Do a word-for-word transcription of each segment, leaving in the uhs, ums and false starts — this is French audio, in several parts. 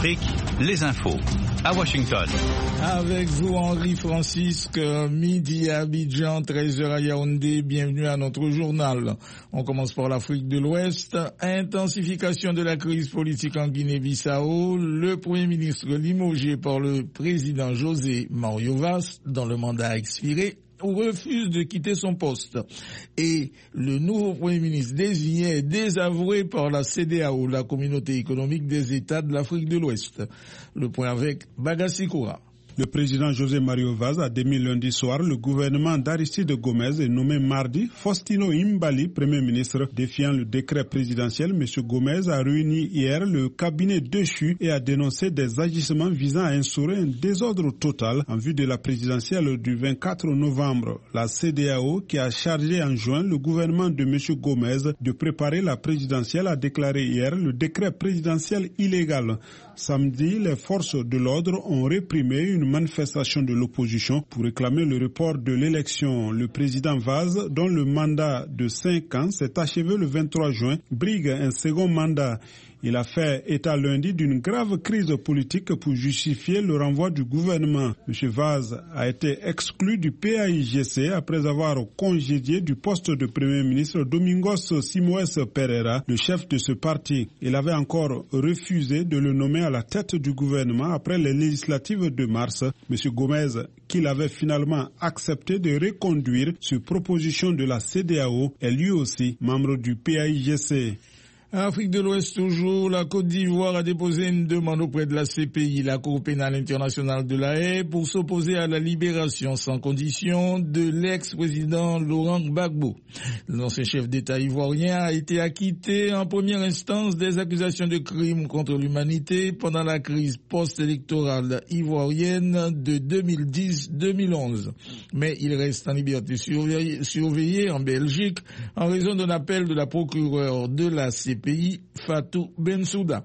Afrique, les infos. À Washington. Avec vous, Henri Francisque, midi à Abidjan, treize heures à Yaoundé. Bienvenue à notre journal. On commence par l'Afrique de l'Ouest. Intensification de la crise politique en Guinée-Bissau. Le Premier ministre limogé par le président José Mario Vaz, dont le mandat a expiré, refuse de quitter son poste. Et le nouveau Premier ministre désigné est désavoué par la C E D E A O, la communauté économique des États de l'Afrique de l'Ouest. Le point avec Bagassi Koura. Le président José Mario Vaz a démis lundi soir le gouvernement d'Aristide Gomez et nommé mardi Faustino Imbali, Premier ministre. Défiant le décret présidentiel, M. Gomez a réuni hier le cabinet déchu et a dénoncé des agissements visant à instaurer un désordre total en vue de la présidentielle du vingt-quatre novembre. La C E D E A O, qui a chargé en juin le gouvernement de M. Gomez de préparer la présidentielle, a déclaré hier le décret présidentiel illégal. Samedi, les forces de l'ordre ont réprimé une manifestation de l'opposition pour réclamer le report de l'élection. Le président Vaz, dont le mandat de cinq ans s'est achevé le vingt-trois juin, brigue un second mandat. Il a fait état lundi d'une grave crise politique pour justifier le renvoi du gouvernement. M. Vaz a été exclu du P A I G C après avoir congédié du poste de Premier ministre Domingos Simoes Pereira, le chef de ce parti. Il avait encore refusé de le nommer à la tête du gouvernement après les législatives de mars. M. Gomez, qu'il avait finalement accepté de reconduire sur proposition de la C E D E A O, est lui aussi membre du P A I G C. Afrique de l'Ouest toujours, la Côte d'Ivoire a déposé une demande auprès de la C P I, la Cour pénale internationale de La Haye, pour s'opposer à la libération sans condition de l'ex-président Laurent Gbagbo. L'ancien chef d'État ivoirien a été acquitté en première instance des accusations de crimes contre l'humanité pendant la crise post-électorale ivoirienne de deux mille dix deux mille onze. Mais il reste en liberté surveillée, surveillée en Belgique en raison d'un appel de la procureure de la C P I, Pays Fatou Bensouda.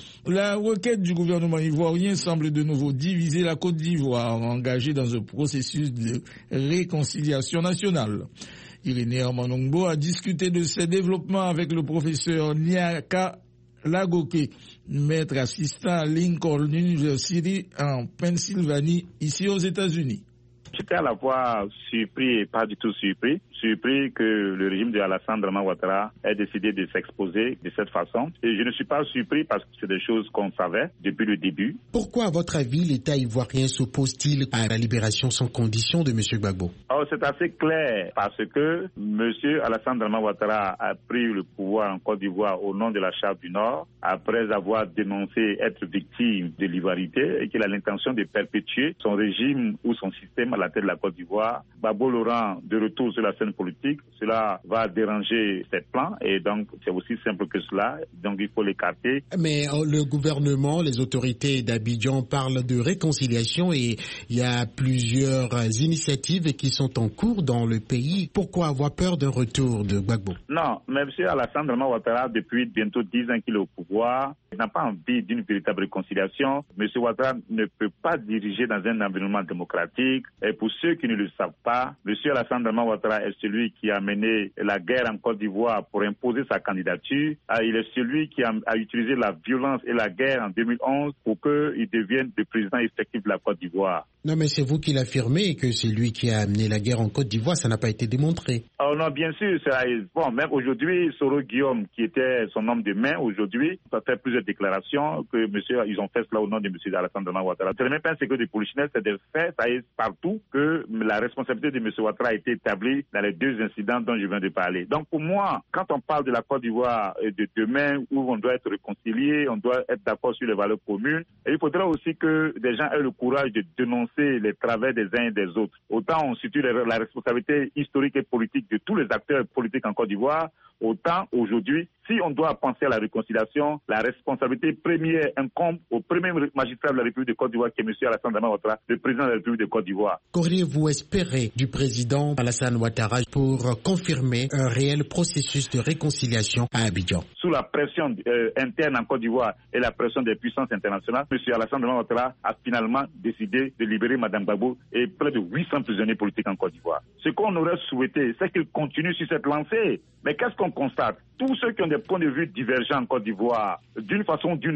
La requête du gouvernement ivoirien semble de nouveau diviser la Côte d'Ivoire, engagée dans un processus de réconciliation nationale. Irénée Armanongbo a discuté de ces développements avec le professeur Niaka Lagoke, maître assistant à Lincoln University en Pennsylvanie, ici aux États-Unis. J'étais à la fois surpris et pas du tout surpris. Surpris que le régime de Alassane Draman Ouattara ait décidé de s'exposer de cette façon. Et je ne suis pas surpris parce que c'est des choses qu'on savait depuis le début. Pourquoi, à votre avis, l'État ivoirien s'oppose-t-il à la libération sans condition de M. Gbagbo? Oh, c'est assez clair parce que M. Alassane Draman Ouattara a pris le pouvoir en Côte d'Ivoire au nom de la Charte du Nord après avoir dénoncé être victime de l'ivarité et qu'il a l'intention de perpétuer son régime ou son système à la tête de la Côte d'Ivoire. Gbagbo Laurent, de retour sur la scène politique, cela va déranger ses plans et donc c'est aussi simple que cela, donc il faut l'écarter. Mais euh, le gouvernement, les autorités d'Abidjan parlent de réconciliation et il y a plusieurs initiatives qui sont en cours dans le pays. Pourquoi avoir peur d'un retour de Gbagbo? Non, mais M. Alassane Draman Ouattara, depuis bientôt dix ans qu'il est au pouvoir, n'a pas envie d'une véritable réconciliation. M. Ouattara ne peut pas diriger dans un environnement démocratique. Et pour ceux qui ne le savent pas, M. Alassane Draman Ouattara est celui qui a mené la guerre en Côte d'Ivoire pour imposer sa candidature. Il est celui qui a, a utilisé la violence et la guerre en deux mille onze pour qu'il devienne le président effectif de la Côte d'Ivoire. Non, mais c'est vous qui l'affirmez que c'est lui qui a amené la guerre en Côte d'Ivoire, ça n'a pas été démontré. Oh non, bien sûr, ça, bon, même aujourd'hui, Soro Guillaume, qui était son homme de main aujourd'hui, ça fait plusieurs déclarations que monsieur, ils ont fait cela au nom de monsieur Alassane Draman Ouattara. Ce n'est même pas un secret de polichinelle, c'est des faits, ça est partout que la responsabilité de monsieur Ouattara a été établie dans les deux incidents dont je viens de parler. Donc pour moi, quand on parle de la Côte d'Ivoire de demain, où on doit être réconcilié, on doit être d'accord sur les valeurs communes, et il faudra aussi que des gens aient le courage de dénoncer les travers des uns et des autres. Autant on situe la responsabilité historique et politique de tous les acteurs politiques en Côte d'Ivoire, autant aujourd'hui, si on doit penser à la réconciliation, la responsabilité première incombe au premier magistrat de la République de Côte d'Ivoire, qui est M. Alassane Draman Ouattara, le président de la République de Côte d'Ivoire. Qu'auriez-vous espéré du président Alassane Ouattara pour confirmer un réel processus de réconciliation à Abidjan? Sous la pression euh, interne en Côte d'Ivoire et la pression des puissances internationales, M. Alassane Draman Ouattara a finalement décidé de libérer Mme Gbagbo et près de huit cents prisonniers politiques en Côte d'Ivoire. Ce qu'on aurait souhaité, c'est qu'il continue sur cette lancée. Mais qu'est-ce qu'on constate? Tous ceux qui ont des points de vue divergents en Côte d'Ivoire, d'une façon ou d'une autre,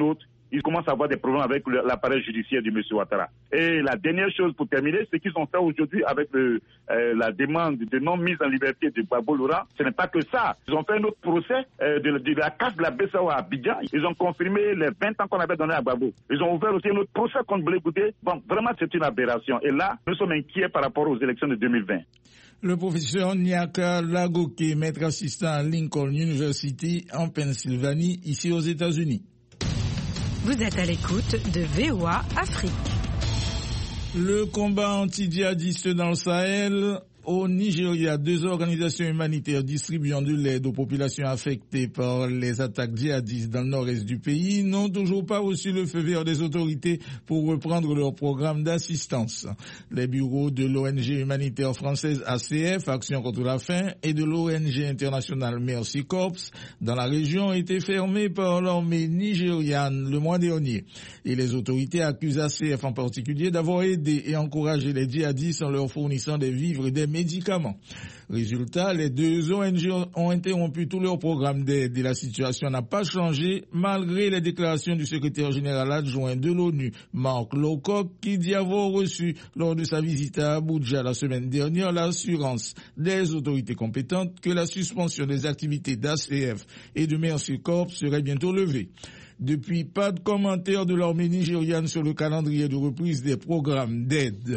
ils commencent à avoir des problèmes avec le, l'appareil judiciaire du monsieur Ouattara. Et la dernière chose pour terminer, c'est qu'ils ont fait aujourd'hui avec le, euh, la demande de non-mise en liberté de Gbagbo Laurent. Ce n'est pas que ça. Ils ont fait un autre procès euh, de, de la casse de la B C E A à Abidjan. Ils ont confirmé les vingt ans qu'on avait donné à Gbagbo. Ils ont ouvert aussi un autre procès contre Blé Goudé. Bon, vraiment, c'est une aberration. Et là, nous sommes inquiets par rapport aux élections de deux mille vingt. Le professeur Nyaka Lagoke, maître assistant à Lincoln University en Pennsylvanie, ici aux États-Unis. Vous êtes à l'écoute de V O A Afrique. Le combat anti-djihadiste dans le Sahel. Au Nigeria, deux organisations humanitaires distribuant de l'aide aux populations affectées par les attaques djihadistes dans le nord-est du pays n'ont toujours pas reçu le feu vert des autorités pour reprendre leur programme d'assistance. Les bureaux de l'O N G humanitaire française A C F, Action contre la faim, et de l'O N G internationale Mercy Corps dans la région ont été fermés par l'armée nigériane le mois dernier. Et les autorités accusent A C F en particulier d'avoir aidé et encouragé les djihadistes en leur fournissant des vivres et des médicaments. Résultat, les deux O N G ont interrompu tous leurs programmes d'aide et la situation n'a pas changé malgré les déclarations du secrétaire général adjoint de l'ONU, Mark Lowcock, qui dit avoir reçu lors de sa visite à Abuja la semaine dernière l'assurance des autorités compétentes que la suspension des activités d'A C F et de Mercy Corps serait bientôt levée. Depuis, pas de commentaires de l'armée nigériane sur le calendrier de reprise des programmes d'aide.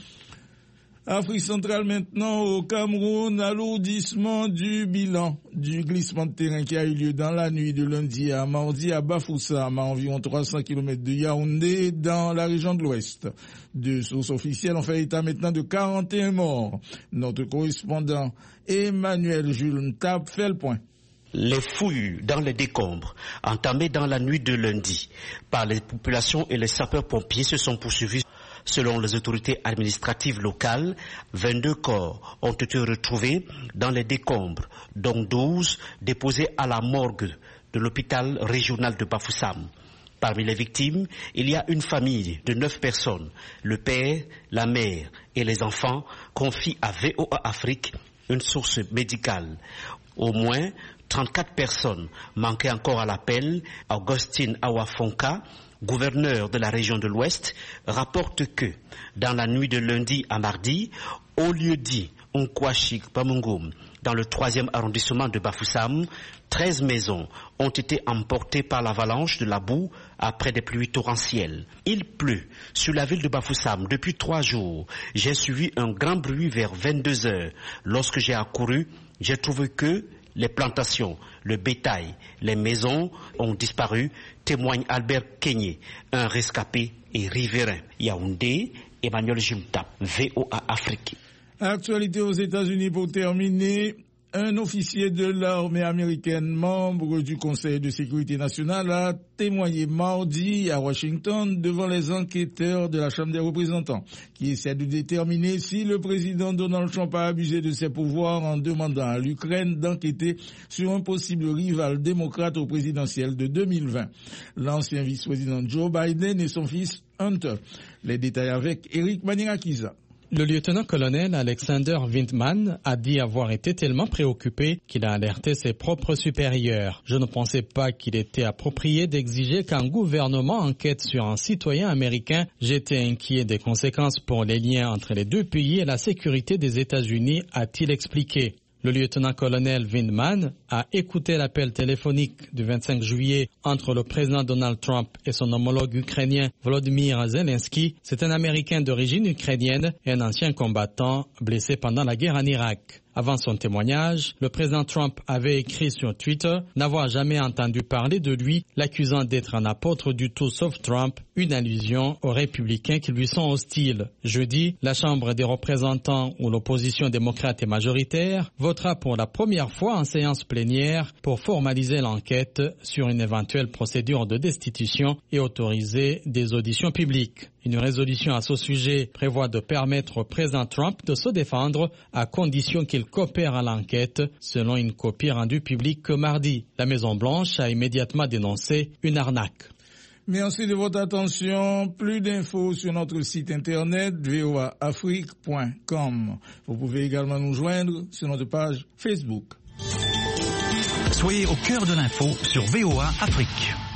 Afrique centrale maintenant, au Cameroun, alourdissement du bilan du glissement de terrain qui a eu lieu dans la nuit de lundi à mardi à Bafoussam, à environ trois cents kilomètres de Yaoundé, dans la région de l'Ouest. Deux sources officielles ont fait état maintenant de quarante et un morts. Notre correspondant Emmanuel Jules Ntab fait le point. Les fouilles dans les décombres, entamées dans la nuit de lundi par les populations et les sapeurs-pompiers, se sont poursuivies. Selon les autorités administratives locales, vingt-deux corps ont été retrouvés dans les décombres, dont douze déposés à la morgue de l'hôpital régional de Bafoussam. Parmi les victimes, il y a une famille de neuf personnes. Le père, la mère et les enfants confient à V O A Afrique une source médicale. Au moins trente-quatre personnes manquaient encore à l'appel. Augustine Awafonka, gouverneur de la région de l'Ouest, rapporte que dans la nuit de lundi à mardi, au lieu dit Nkwashik Bamungum, dans le troisième arrondissement de Bafoussam, treize maisons ont été emportées par l'avalanche de la boue après des pluies torrentielles. Il pleut sur la ville de Bafoussam depuis trois jours. J'ai suivi un grand bruit vers vingt-deux heures. Lorsque j'ai accouru, j'ai trouvé que les plantations, le bétail, les maisons ont disparu, témoigne Albert Kenyé, un rescapé et riverain. Yaoundé, Emmanuel Jumtap, V O A Afrique. Actualité aux États-Unis pour terminer. Un officier de l'armée américaine, membre du Conseil de sécurité nationale, a témoigné mardi à Washington devant les enquêteurs de la Chambre des représentants, qui essaient de déterminer si le président Donald Trump a abusé de ses pouvoirs en demandant à l'Ukraine d'enquêter sur un possible rival démocrate au présidentiel de deux mille vingt. L'ancien vice-président Joe Biden et son fils Hunter. Les détails avec Eric Manirakiza. Le lieutenant-colonel Alexander Vindman a dit avoir été tellement préoccupé qu'il a alerté ses propres supérieurs. Je ne pensais pas qu'il était approprié d'exiger qu'un gouvernement enquête sur un citoyen américain. J'étais inquiet des conséquences pour les liens entre les deux pays et la sécurité des États-Unis, a-t-il expliqué. Le lieutenant-colonel Vindman a écouté l'appel téléphonique du vingt-cinq juillet entre le président Donald Trump et son homologue ukrainien Volodymyr Zelensky. C'est un Américain d'origine ukrainienne et un ancien combattant blessé pendant la guerre en Irak. Avant son témoignage, le président Trump avait écrit sur Twitter n'avoir jamais entendu parler de lui, l'accusant d'être un apôtre du tout sauf Trump, une allusion aux républicains qui lui sont hostiles. Jeudi, la Chambre des représentants, où l'opposition démocrate est majoritaire, votera pour la première fois en séance plénière pour formaliser l'enquête sur une éventuelle procédure de destitution et autoriser des auditions publiques. Une résolution à ce sujet prévoit de permettre au président Trump de se défendre à condition qu'il coopère à l'enquête, selon une copie rendue publique mardi. La Maison-Blanche a immédiatement dénoncé une arnaque. Merci de votre attention. Plus d'infos sur notre site internet v o a afrique point com. Vous pouvez également nous joindre sur notre page Facebook. Soyez au cœur de l'info sur V O A Afrique.